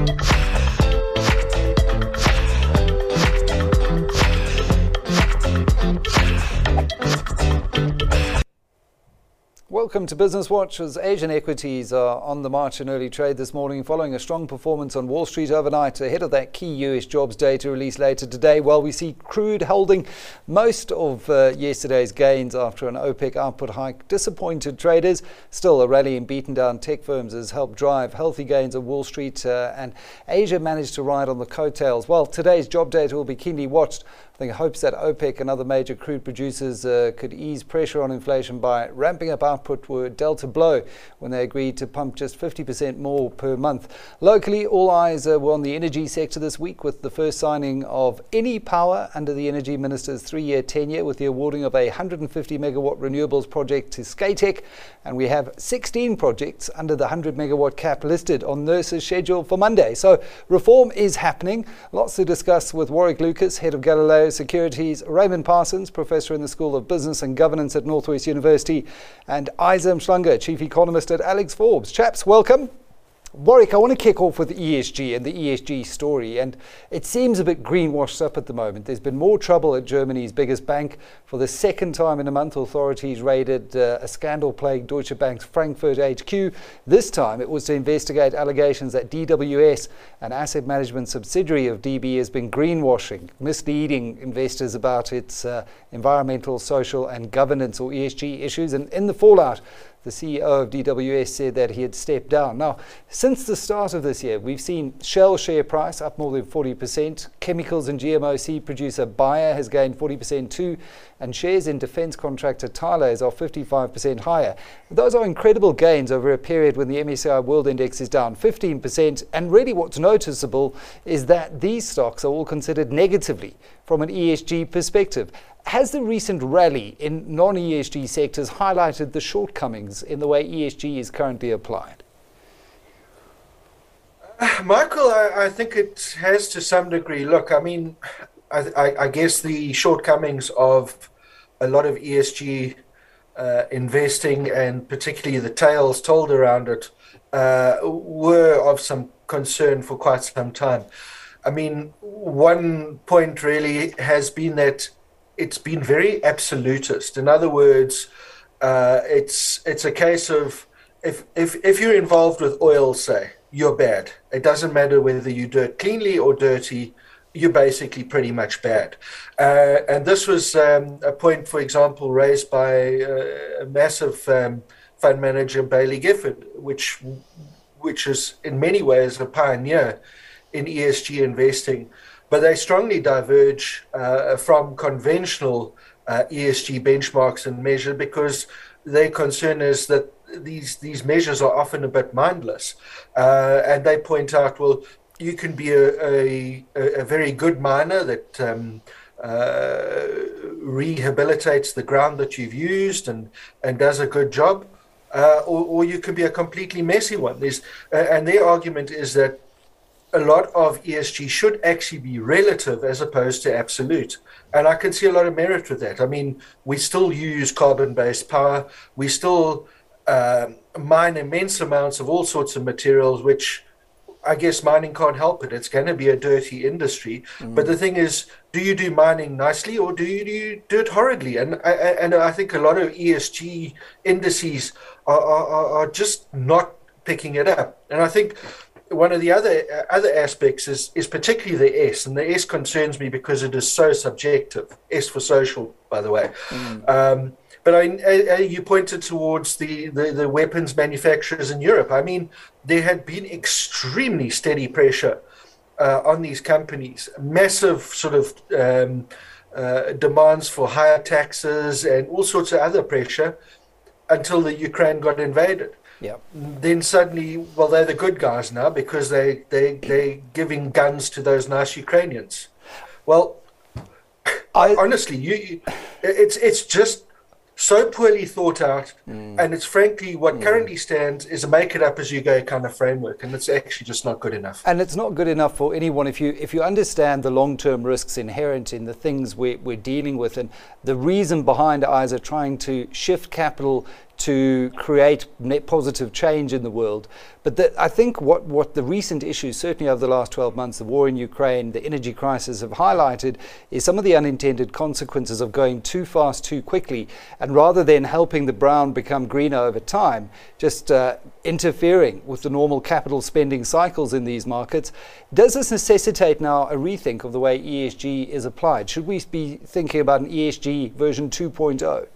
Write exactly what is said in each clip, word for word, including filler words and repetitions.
Welcome to Business Watch. As Asian equities are on the march in early trade this morning following a strong performance on Wall Street overnight ahead of that key U S jobs data released later today, while we see crude holding most of uh, yesterday's gains after an OPEC output hike. Disappointed traders. Still, a rally in beaten down tech firms has helped drive healthy gains on Wall Street, uh, and Asia managed to ride on the coattails. Well, today's job data will be keenly watched. I think hopes that OPEC and other major crude producers uh, could ease pressure on inflation by ramping up output were dealt a blow when they agreed to pump just fifty percent more per month. Locally, all eyes uh, were on the energy sector this week, with the first signing of any power under the Energy Minister's three-year tenure with the awarding of a one hundred fifty megawatt renewables project to Scatec. And we have sixteen projects under the one hundred megawatt cap listed on NERSA's schedule for Monday. So reform is happening. Lots to discuss with Warwick Lucas, head of Galileo Securities, Raymond Parsons, professor in the School of Business and Governance at Northwest University, and Isa Mhlanga, chief economist at Alex Forbes. Chaps, welcome. Warwick, I want to kick off with E S G and the E S G story, and it seems a bit greenwashed up at the moment. There's been more trouble at Germany's biggest bank. For the second time in a month, authorities raided uh, a scandal-plagued Deutsche Bank's Frankfurt H Q. This time it was to investigate allegations that D W S, an asset management subsidiary of D B, has been greenwashing, misleading investors about its uh, environmental, social and governance, or E S G, issues. And in the fallout, the C E O of D W S said that he had stepped down. Now, since the start of this year, we've seen Shell share price up more than forty percent. Chemicals and G M O seed producer Bayer has gained forty percent too. And shares in defence contractor Thales are fifty-five percent higher. Those are incredible gains over a period when the M S C I World Index is down fifteen percent. And really what's noticeable is that these stocks are all considered negatively from an E S G perspective. Has the recent rally in non-E S G sectors highlighted the shortcomings in the way E S G is currently applied? Uh, Michael, I, I think it has to some degree. Look, I mean, I, I, I guess the shortcomings of a lot of E S G uh, investing, and particularly the tales told around it, uh, were of some concern for quite some time. I mean, one point really has been that it's been very absolutist. In other words, uh, it's it's a case of if, if if you're involved with oil, say, you're bad. It doesn't matter whether you do it cleanly or dirty, you're basically pretty much bad. Uh, and this was um, a point, for example, raised by uh, a massive um, fund manager, Baillie Gifford, which which is in many ways a pioneer in E S G investing. But they strongly diverge uh, from conventional uh, E S G benchmarks and measures, because their concern is that these these measures are often a bit mindless. Uh, and they point out, well, you can be a, a, a very good miner that um, uh, rehabilitates the ground that you've used and, and does a good job, uh, or, or you can be a completely messy one. There's, uh, and their argument is that a lot of E S G should actually be relative as opposed to absolute. And I can see a lot of merit with that. I mean, we still use carbon-based power. We still uh, mine immense amounts of all sorts of materials, which I guess mining can't help it. It's going to be a dirty industry. Mm. But the thing is, do you do mining nicely or do you, do you do it horridly? And I, and I think a lot of E S G indices are, are, are just not picking it up. And I think one of the other uh, other aspects is is particularly the S, and the S concerns me because it is so subjective. S for social, by the way. Mm. Um, but I, uh, you pointed towards the, the, the weapons manufacturers in Europe. I mean, there had been extremely steady pressure uh, on these companies, massive sort of um, uh, demands for higher taxes and all sorts of other pressure until the Ukraine got invaded. Yep. Then suddenly, well, they're the good guys now because they, they, they're giving guns to those nice Ukrainians. Well, I, honestly, you, it's it's just so poorly thought out, mm. and it's frankly what mm. currently stands is a make it up as you go kind of framework, and it's actually just not good enough. And it's not good enough for anyone if you if you understand the long-term risks inherent in the things we're, we're dealing with, and the reason behind Isa trying to shift capital to create net positive change in the world. But the, I think what, what the recent issues, certainly over the last twelve months, the war in Ukraine, the energy crisis, have highlighted is some of the unintended consequences of going too fast, too quickly, and rather than helping the brown become greener over time, just uh, interfering with the normal capital spending cycles in these markets. Does this necessitate now a rethink of the way E S G is applied? Should we be thinking about an E S G version two point oh?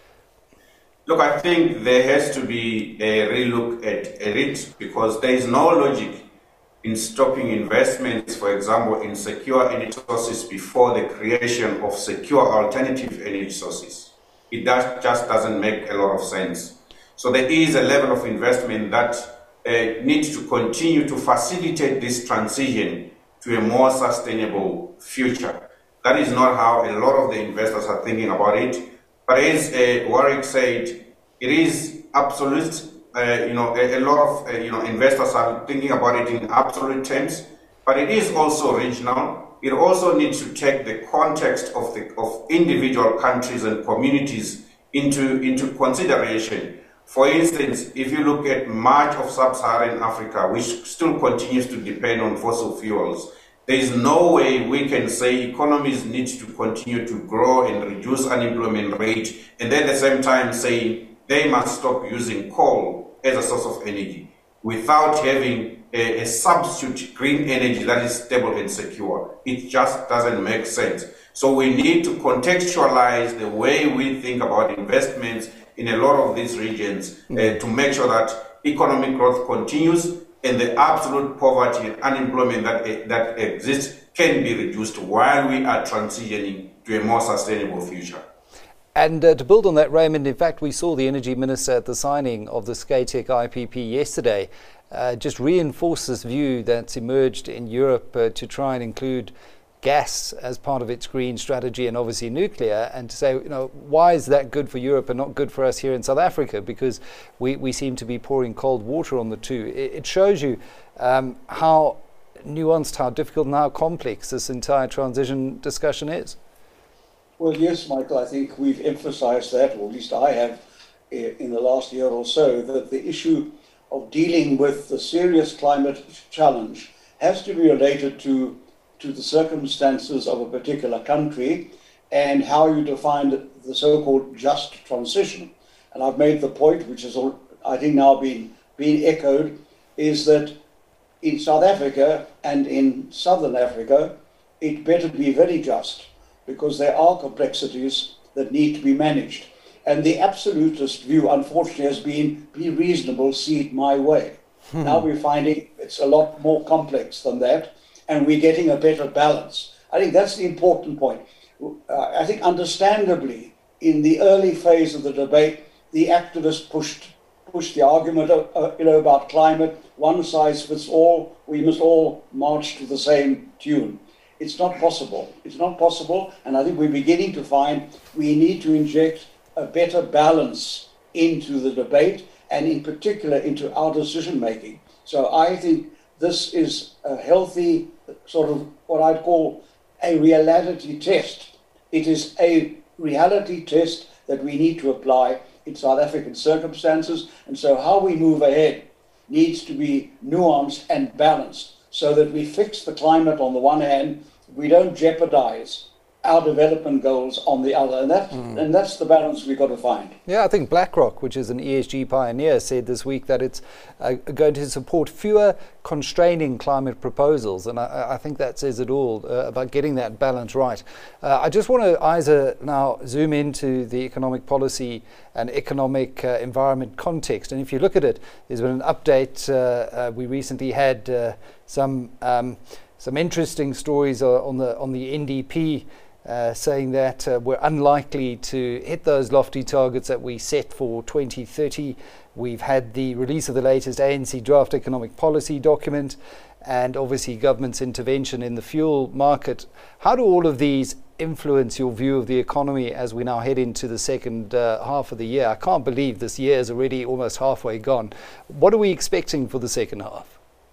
Look, I think there has to be a relook at it because there is no logic in stopping investments, for example, in secure energy sources before the creation of secure alternative energy sources. It does, just doesn't make a lot of sense. So there is a level of investment that uh, needs to continue to facilitate this transition to a more sustainable future. That is not how a lot of the investors are thinking about it. But as uh, Warwick said, it is absolute. Uh, you know, a, a lot of uh, you know investors are thinking about it in absolute terms. But it is also regional. It also needs to take the context of the of individual countries and communities into into consideration. For instance, if you look at much of sub-Saharan Africa, which still continues to depend on fossil fuels, there is no way we can say economies need to continue to grow and reduce unemployment rate, and at the same time say they must stop using coal as a source of energy without having a, a substitute green energy that is stable and secure. It just doesn't make sense. So we need to contextualize the way we think about investments in a lot of these regions mm. uh, to make sure that economic growth continues and the absolute poverty and unemployment that, uh, that exists can be reduced while we are transitioning to a more sustainable future. And uh, to build on that, Raymond, in fact, we saw the Energy Minister at the signing of the Scatec I P P yesterday uh, just reinforce this view that's emerged in Europe uh, to try and include gas as part of its green strategy and obviously nuclear, and to say, you know, why is that good for Europe and not good for us here in South Africa? Because we, we seem to be pouring cold water on the two. It, it shows you um, how nuanced, how difficult and how complex this entire transition discussion is. Well, yes, Michael, I think we've emphasized that, or at least I have in the last year or so, that the issue of dealing with the serious climate challenge has to be related to to the circumstances of a particular country and how you define the so-called just transition. And I've made the point, which has, I think, now been, been echoed, is that in South Africa and in Southern Africa, it better be very just, because there are complexities that need to be managed. And the absolutist view, unfortunately, has been, be reasonable, see it my way. Hmm. Now we're finding it's a lot more complex than that, and we're getting a better balance. I think that's the important point. Uh, I think understandably, in the early phase of the debate, the activists pushed pushed the argument uh, you know, about climate, one size fits all, we must all march to the same tune. It's not possible. It's not possible, and I think we're beginning to find we need to inject a better balance into the debate, and in particular into our decision making. So I think this is a healthy sort of what I'd call a reality test. It is a reality test that we need to apply in South African circumstances. And so how we move ahead needs to be nuanced and balanced so that we fix the climate on the one hand, we don't jeopardize our development goals on the other, and that mm. and that's the balance we've got to find. Yeah, I think BlackRock, which is an E S G pioneer, said this week that it's uh, going to support fewer constraining climate proposals, and I, I think that says it all uh, about getting that balance right. Uh, I just want to, Isa, now zoom into the economic policy and economic uh, environment context, and if you look at it, there's been an update. Uh, uh, we recently had uh, some um, some interesting stories uh, on the on the N D P. Uh, saying that uh, we're unlikely to hit those lofty targets that we set for twenty thirty. We've had the release of the latest A N C draft economic policy document and obviously government's intervention in the fuel market. How do all of these influence your view of the economy as we now head into the second uh, half of the year? I can't believe this year is already almost halfway gone. What are we expecting for the second half?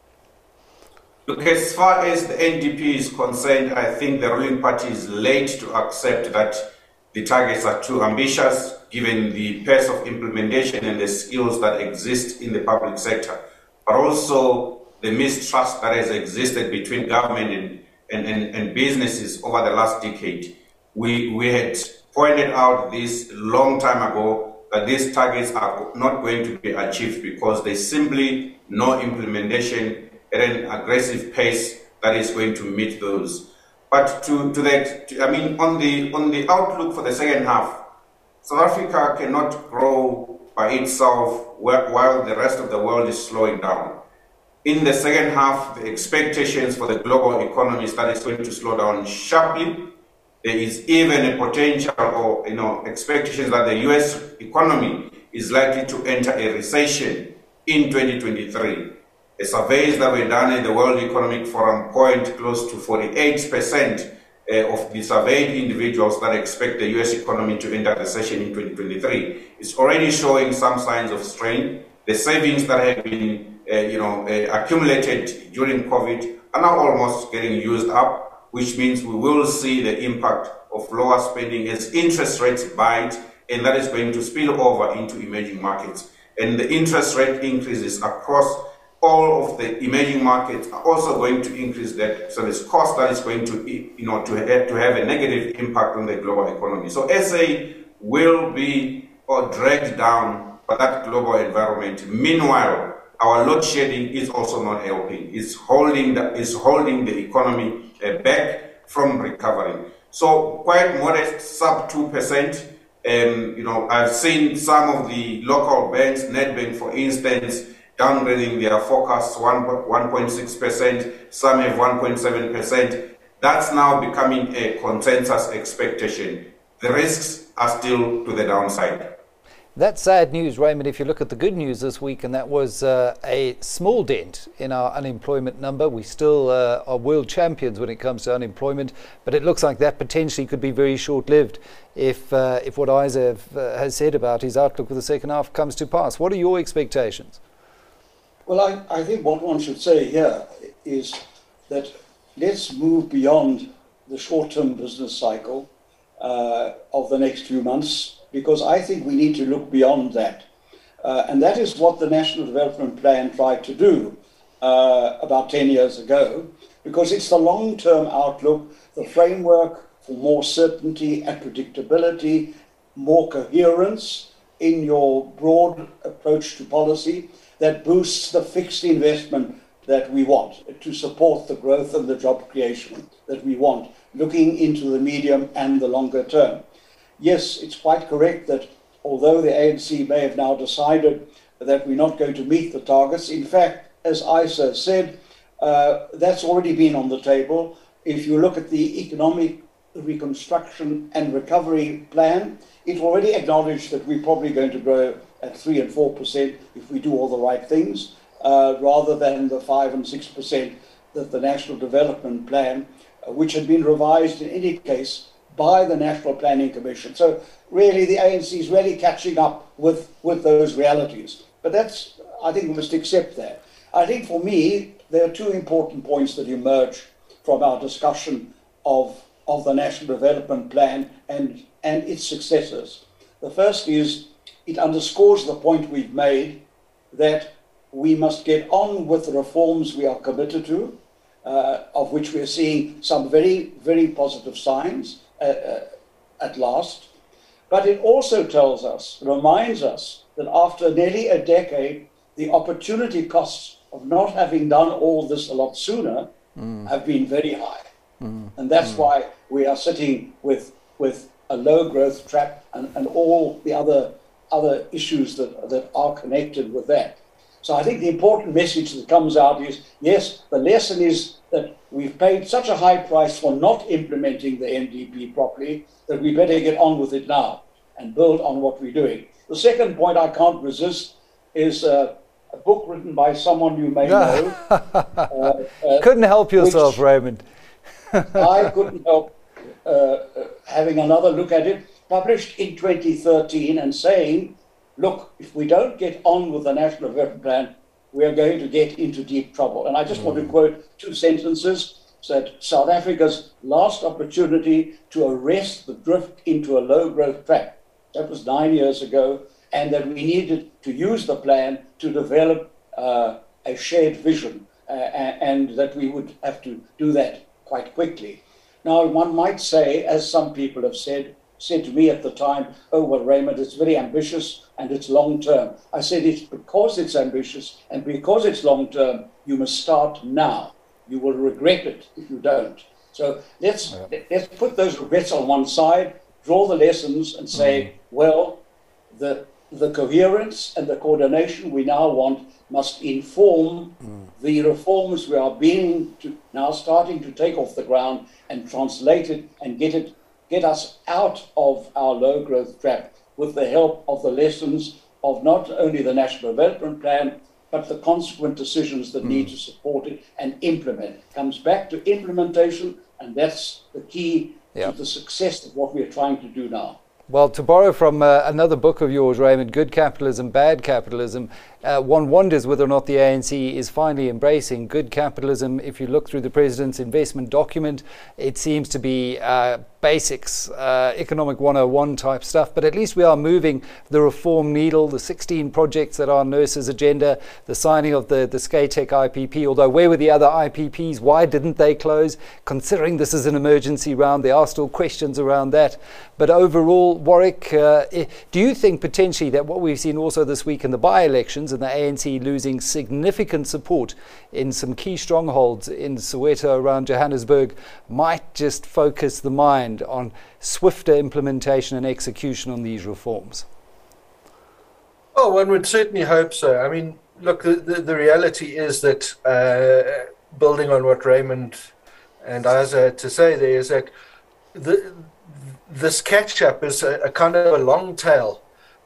Look, as far as the N D P is concerned, I think the ruling party is late to accept that the targets are too ambitious, given the pace of implementation and the skills that exist in the public sector, but also the mistrust that has existed between government and, and, and, and businesses over the last decade. We, we had pointed out this long time ago that these targets are not going to be achieved because there's simply no implementation at an aggressive pace that is going to meet those. But to, to that, to, I mean, on the, on the outlook for the second half, South Africa cannot grow by itself while the rest of the world is slowing down. In the second half, the expectations for the global economy is that it's going to slow down sharply. There is even a potential or, you know, expectations that the U S economy is likely to enter a recession in twenty twenty-three. The surveys that were done in the World Economic Forum point close to forty-eight percent uh, of the surveyed individuals that expect the U S economy to enter recession in twenty twenty-three. It's already showing some signs of strain. The savings that have been uh, you know, uh, accumulated during COVID are now almost getting used up, which means we will see the impact of lower spending as interest rates bite, and that is going to spill over into emerging markets. And the interest rate increases across all of the emerging markets are also going to increase that. So this cost that is going to, you know, to have, to have a negative impact on the global economy. So S A will be or dragged down by that global environment. Meanwhile, our load shedding is also not helping. It's holding the, it's holding the economy uh, back from recovering. So quite modest, sub two percent. Um, you know, I've seen some of the local banks, Nedbank for instance, downgrading their forecasts one point six percent, some have one point seven percent. That's now becoming a consensus expectation. The risks are still to the downside. That's sad news, Raymond, if you look at the good news this week, and that was uh, a small dent in our unemployment number. We still uh, are world champions when it comes to unemployment, but it looks like that potentially could be very short-lived if uh, if what Isaac uh, has said about his outlook for the second half comes to pass. What are your expectations? Well, I, I think what one should say here is that let's move beyond the short-term business cycle uh, of the next few months, because I think we need to look beyond that. Uh, and that is what the National Development Plan tried to do uh, about ten years ago, because it's the long-term outlook, the framework for more certainty and predictability, more coherence in your broad approach to policy that boosts the fixed investment that we want to support the growth and the job creation that we want, looking into the medium and the longer term. Yes, it's quite correct that although the A N C may have now decided that we're not going to meet the targets, in fact, as Isa said, uh, that's already been on the table. If you look at the economic reconstruction and recovery plan, it already acknowledged that we're probably going to grow at three and four percent if we do all the right things, uh, rather than the five and six percent that the National Development Plan, uh, which had been revised in any case by the National Planning Commission. So really the A N C is really catching up with, with those realities. But that's, I think we must accept that. I think for me, there are two important points that emerge from our discussion of, of the National Development Plan and, and its successors. The first is it underscores the point we've made that we must get on with the reforms we are committed to, uh, of which we are seeing some very, very positive signs uh, uh, at last. But it also tells us, reminds us, that after nearly a decade, the opportunity costs of not having done all this a lot sooner mm. have been very high. Mm. And that's mm. why we are sitting with, with a low growth trap and, and all the other, other issues that, that are connected with that. So I think the important message that comes out is, yes, the lesson is that we've paid such a high price for not implementing the N D P properly that we better get on with it now and build on what we're doing. The second point I can't resist is uh, a book written by someone you may know. uh, uh, couldn't help yourself, Raymond. I couldn't help uh, uh, having another look at it, published in twenty thirteen and saying, look, if we don't get on with the National Development Plan, we are going to get into deep trouble. And I just mm. want to quote two sentences. That South Africa's last opportunity to arrest the drift into a low growth track That was nine years ago, and that we needed to use the plan to develop uh, a shared vision, uh, and, and that we would have to do that quite quickly. Now, one might say, as some people have said, said to me at the time, oh, well, Raymond, it's very ambitious and it's long term. I said, it's because it's ambitious and because it's long term, you must start now. You will regret it if you don't. So let's, yeah. let's put those regrets on one side, draw the lessons and say, mm. well, the, the coherence and the coordination we now want must inform mm. the reforms we are being to, now starting to take off the ground and translate it and get it get us out of our low growth trap with the help of the lessons of not only the National Development Plan, but the consequent decisions that mm. need to support it and implement. It comes back to implementation, and that's the key yep. to the success of what we are trying to do now. Well, to borrow from uh, another book of yours, Raymond, Good Capitalism, Bad Capitalism, uh, one wonders whether or not the A N C is finally embracing good capitalism. If you look through the President's investment document, it seems to be uh, basics, uh, economic one oh one type stuff, but at least we are moving the reform needle, the sixteen projects that are on Nurse's agenda, the signing of the, the Scatec I P P, although where were the other I P Ps? Why didn't they close? Considering this is an emergency round, there are still questions around that. But overall, Warwick, uh, do you think potentially that what we've seen also this week in the by-elections and the A N C losing significant support in some key strongholds in Soweto around Johannesburg might just focus the mind on swifter implementation and execution on these reforms? Oh, one would certainly hope so. I mean, look, the, the, the reality is that uh, building on what Raymond and Isa had to say there is that the this catch-up is a, a kind of a long tail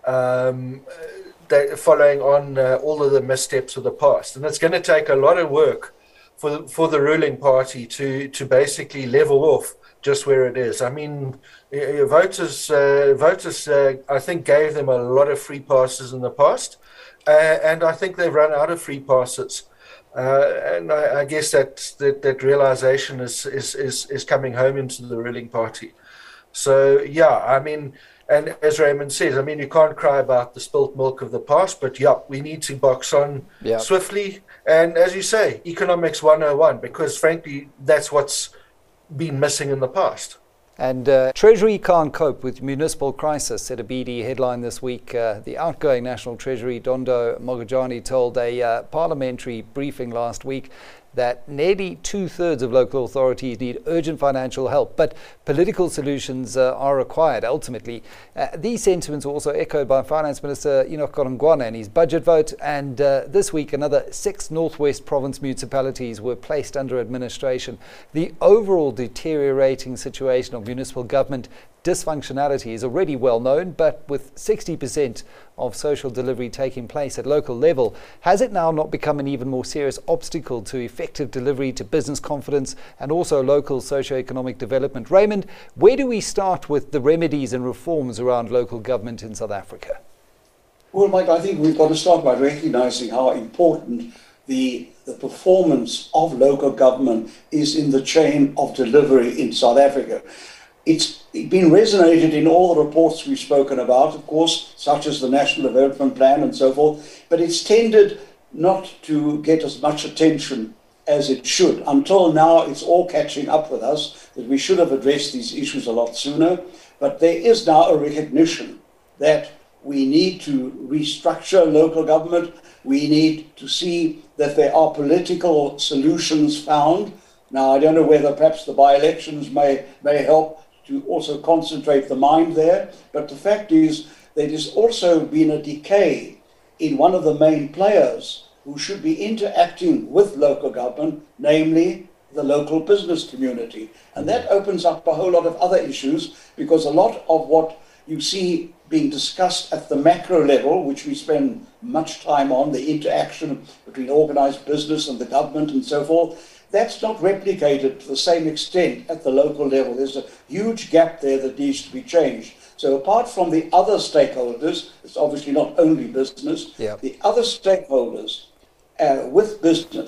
um, that following on uh, all of the missteps of the past. And it's going to take a lot of work for, for the ruling party to, to basically level off just where it is. I mean, uh, voters, uh, voters uh, I think, gave them a lot of free passes in the past, uh, and I think they've run out of free passes. Uh, and I, I guess that, that, that realization is, is, is, is coming home into the ruling party. So, yeah, I mean, and as Raymond says, I mean, you can't cry about the spilt milk of the past, but yeah, we need to box on yep. swiftly. And as you say, economics one oh one, because frankly, that's what's been missing in the past. And uh, Treasury can't cope with municipal crisis, said a B D headline this week. Uh, the outgoing National Treasury, Dondo Mogajani, told a uh, parliamentary briefing last week that nearly two-thirds of local authorities need urgent financial help, but political solutions uh, are required ultimately. Uh, these sentiments were also echoed by Finance Minister Enoch Godongwana in his budget vote, and uh, this week another six Northwest Province municipalities were placed under administration. The overall deteriorating situation of municipal government dysfunctionality is already well known, but with sixty percent of social delivery taking place at local level, has it now not become an even more serious obstacle to effective delivery, to business confidence, and also local socio-economic development? Raymond, where do we start with the remedies and reforms around local government in South Africa? Well, Mike, I think we've got to start by recognizing how important the, the performance of local government is in the chain of delivery in South Africa. It's been resonated in all the reports we've spoken about, of course, such as the National Development Plan and so forth, but it's tended not to get as much attention as it should. Until now, it's all catching up with us, that we should have addressed these issues a lot sooner, but there is now a recognition that we need to restructure local government, we need to see that there are political solutions found. Now, I don't know whether perhaps the by-elections may, may help to also concentrate the mind there. But the fact is there has also been a decay in one of the main players who should be interacting with local government, namely the local business community. And that opens up a whole lot of other issues, because a lot of what you see being discussed at the macro level, which we spend much time on, the interaction between organized business and the government and so forth, that's not replicated to the same extent at the local level. There's a huge gap there that needs to be changed. So apart from the other stakeholders, it's obviously not only business, yep. the other stakeholders uh, with business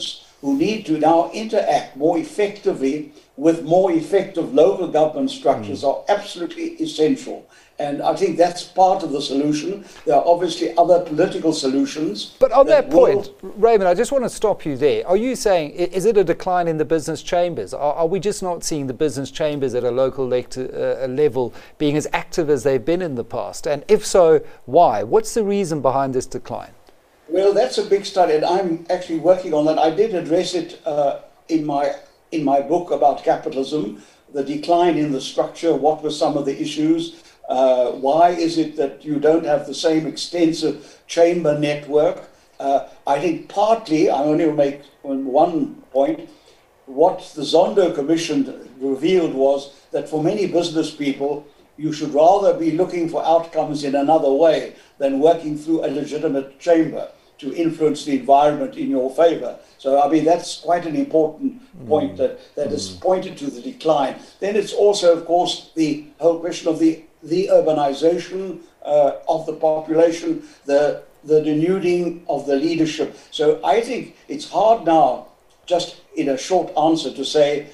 who need to now interact more effectively with more effective local government structures mm. are absolutely essential. And I think that's part of the solution. There are obviously other political solutions. But on that, that point, will... Raymond, I just want to stop you there. Are you saying, is it a decline in the business chambers? Are, are we just not seeing the business chambers at a local le- uh, level being as active as they've been in the past? And if so, why? What's the reason behind this decline? Well, that's a big study, and I'm actually working on that. I did address it uh, in my in my book about capitalism, the decline in the structure, what were some of the issues, uh, why is it that you don't have the same extensive chamber network. Uh, I think partly, I only will make one point, what the Zondo Commission revealed was that for many business people, you should rather be looking for outcomes in another way than working through a legitimate chamber to influence the environment in your favor. So, I mean, that's quite an important point mm. that, that mm. is pointed to the decline. Then it's also, of course, the whole question of the, the urbanization uh, of the population, the, the denuding of the leadership. So I think it's hard now, just in a short answer, to say,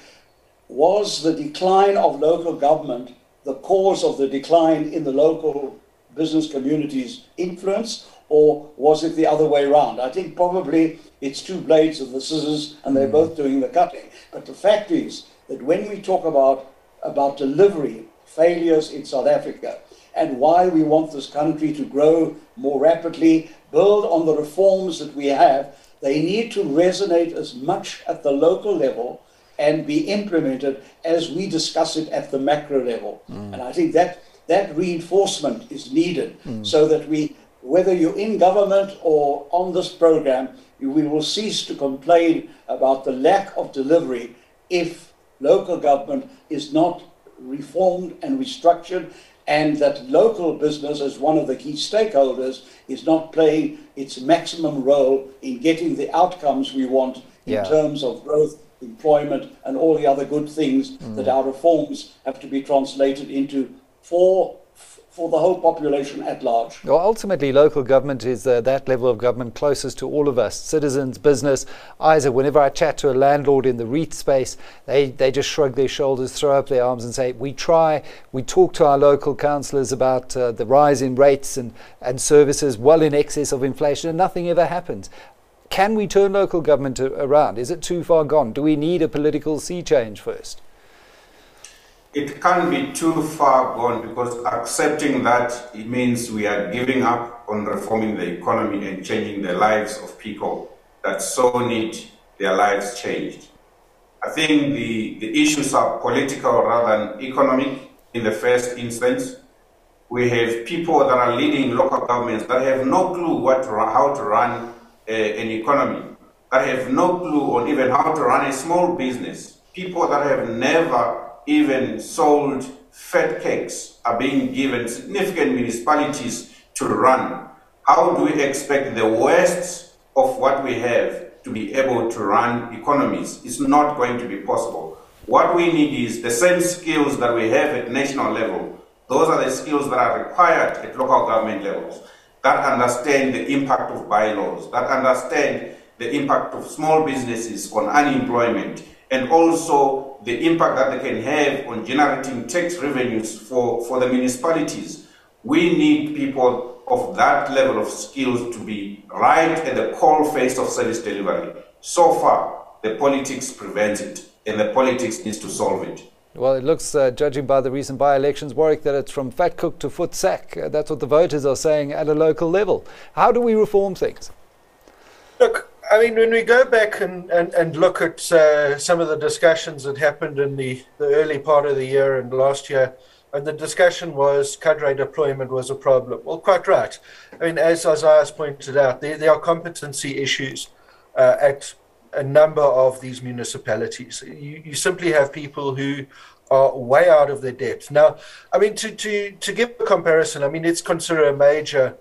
was the decline of local government the cause of the decline in the local business community's influence, or was it the other way around? I think probably it's two blades of the scissors and they're both doing the cutting. But the fact is that when we talk about, about delivery, failures in South Africa, and why we want this country to grow more rapidly, build on the reforms that we have, they need to resonate as much at the local level and be implemented as we discuss it at the macro level. Mm. And I think that that reinforcement is needed mm. so that we, whether you're in government or on this program, we will cease to complain about the lack of delivery if local government is not reformed and restructured, and that local business, as one of the key stakeholders, is not playing its maximum role in getting the outcomes we want in yeah. terms of growth, employment, and all the other good things mm. that our reforms have to be translated into for for the whole population at large. Well, ultimately, local government is uh, that level of government closest to all of us, citizens, business. Isaac, whenever I chat to a landlord in the REIT space, they, they just shrug their shoulders, throw up their arms and say, we try, we talk to our local councillors about uh, the rise in rates and, and services well in excess of inflation, and nothing ever happens. Can we turn local government to, around? Is it too far gone? Do we need a political sea change first? It can't be too far gone, because accepting that, it means we are giving up on reforming the economy and changing the lives of people that so need their lives changed. I think the, the issues are political rather than economic in the first instance. We have people that are leading local governments that have no clue what to, how to run a, an economy, that have no clue on even how to run a small business. People that have never even sold fat cakes are being given significant municipalities to run. How do we expect the worst of what we have to be able to run economies? It's not going to be possible. What we need is the same skills that we have at national level. Those are the skills that are required at local government levels, that understand the impact of bylaws, that understand the impact of small businesses on unemployment, and also the impact that they can have on generating tax revenues for, for the municipalities. We need people of that level of skills to be right at the coal face of service delivery. So far, the politics prevents it, and the politics needs to solve it. Well, it looks, uh, judging by the recent by-elections, Warwick, that it's from fat cook to foot sack. Uh, that's what the voters are saying at a local level. How do we reform things? Look, I mean, when we go back and, and, and look at uh, some of the discussions that happened in the, the early part of the year and last year, and the discussion was cadre deployment was a problem. Well, quite right. I mean, as Isaiah's pointed out, there, there are competency issues uh, at a number of these municipalities. You, you simply have people who are way out of their depth. Now, I mean, to, to, to give a comparison, I mean, let's consider a major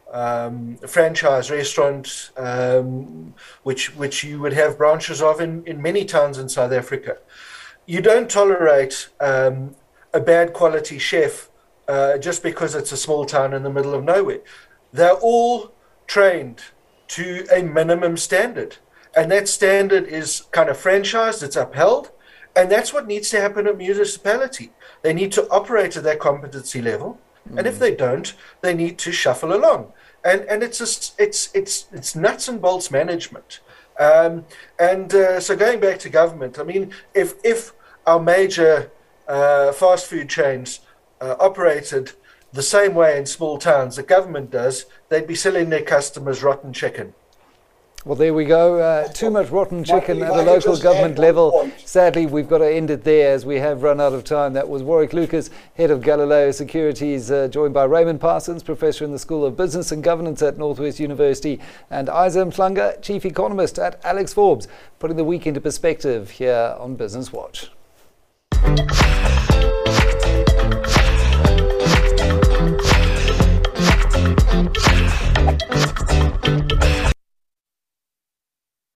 Um, franchise restaurant, um, which which you would have branches of in, in many towns in South Africa. You don't tolerate um, a bad quality chef uh, just because it's a small town in the middle of nowhere. They're all trained to a minimum standard. and that standard is kind of franchised, it's upheld, and that's what needs to happen at municipality. They need to operate at that competency level, mm. and if they don't, they need to shuffle along. And and it's just, it's it's it's nuts and bolts management. Um, and uh, so going back to government, I mean, if if our major uh, fast food chains uh, operated the same way in small towns that government does, they'd be selling their customers rotten chicken. Well, there we go. Uh, too much rotten chicken at a local government level. Sadly, we've got to end it there as we have run out of time. That was Warwick Lucas, head of Galileo Securities, uh, joined by Raymond Parsons, professor in the School of Business and Governance at Northwest University, and Isa Mhlanga, chief economist at Alex Forbes, putting the week into perspective here on Business Watch.